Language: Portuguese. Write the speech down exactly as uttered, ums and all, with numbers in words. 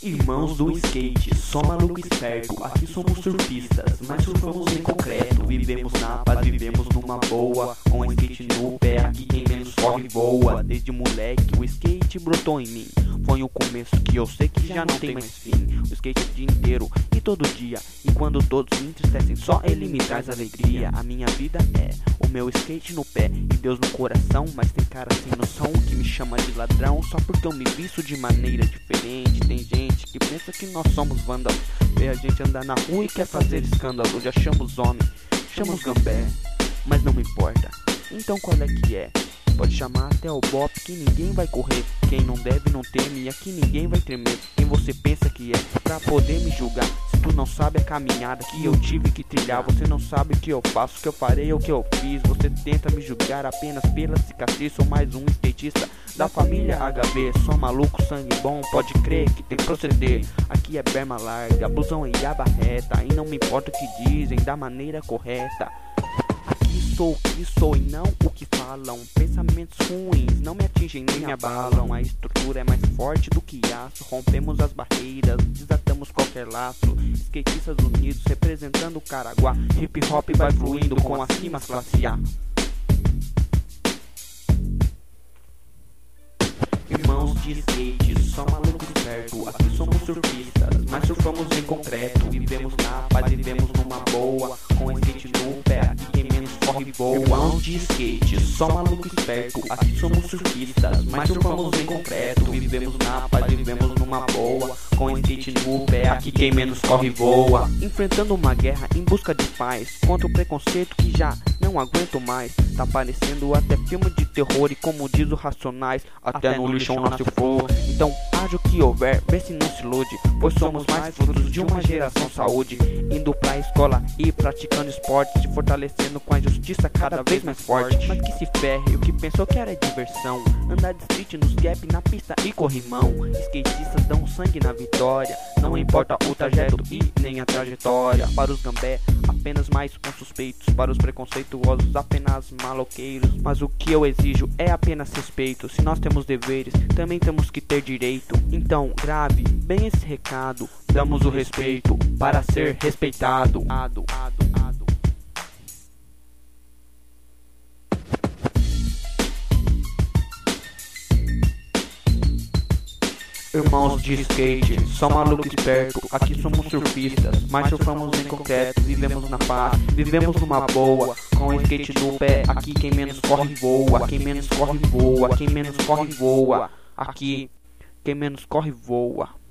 Irmãos do skate, só maluco esperto. Aqui somos surfistas, mas surfamos em concreto. Vivemos na paz, vivemos numa boa, com o skate no pé, aqui quem menos corre voa. Desde moleque o skate brotou em mim. Foi o começo que eu sei que já não tem mais fim. O skate o dia inteiro e todo dia, e quando todos me entristecem, só ele me traz alegria. A minha vida é o meu skate no pé e Deus no coração. Mas tem cara sem noção que me chama de ladrão só porque eu me visto de maneira diferente. Tem gente que pensa que nós somos vândalos, vê a gente andar na rua e quer fazer escândalo. Já chamamos homem, chamamos gambé, mas não me importa. Então qual é que é? Pode chamar até o bop que ninguém vai correr. Quem não deve não teme e aqui ninguém vai tremer. Quem você pensa que é pra poder me julgar? Se tu não sabe a caminhada que eu tive que trilhar, você não sabe o que eu faço, o que eu farei ou o que eu fiz. Você tenta me julgar apenas pela cicatriz. Sou mais um skatista da família H B. Sou maluco, sangue bom, pode crer que tem que proceder. Aqui é berma larga, blusão e aba reta, e não me importa o que dizem, da maneira correta. Sou o que sou e não o que falam. Pensamentos ruins não me atingem nem me abalam. A estrutura é mais forte do que aço. Rompemos as barreiras, desatamos qualquer laço. Skatistas unidos representando o Caraguá. Hip hop vai fluindo com as rimas classe A. Irmãos de skate, só maluco esperto. Aqui somos surfistas, mas surfamos em concreto. Vivemos na paz, vivemos numa boa, com skate no pé, aqui quem menos corre voa. Irmãos de skate, só maluco esperto. Aqui somos surfistas, mas surfamos em concreto. Vivemos na paz, vivemos numa boa, com skate no pé, aqui quem menos corre voa. Enfrentando uma guerra em busca de paz, contra o preconceito que já não aguento mais. Tá parecendo até filme de terror e como diz o Racionais, até no lixão nasce o fogo. Então haja o que houver, vê se não se ilude, pois somos mais frutos de uma geração saúde. Indo pra escola e praticando esporte, se fortalecendo com a justiça cada vez mais forte. Mas que se ferre, o que pensou que era diversão, andar de street nos gap, na pista e corrimão. Skatistas dão sangue na vitória, não importa o trajeto e nem a trajetória. Para os gambé, apenas mais uns suspeitos, para os preconceituosos, apenas maloqueiros. Mas o que eu exijo é apenas respeito. Se nós temos deveres, também temos que ter direito. Então grave bem esse recado, damos o respeito para ser respeitado. Ado, ado, ado. Irmãos de skate, só maluco esperto. Aqui somos surfistas, mas surfamos em concreto. Vivemos na paz, vivemos numa boa, com o skate no pé, aqui quem menos corre voa. Quem menos corre voa, quem menos corre voa. Aqui quem menos corre voa.